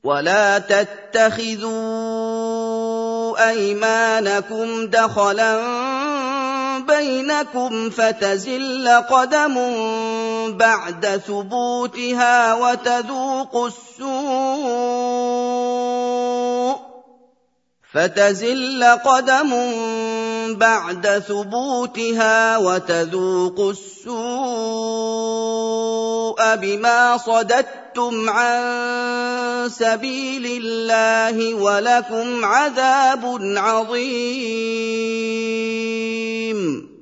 ولا تتخذوا أيمانكم دخلا بينكم فتزل قدم بعد ثبوتها وتذوقوا السوء بما صددتم عن سبيل الله ولكم عذاب عظيم.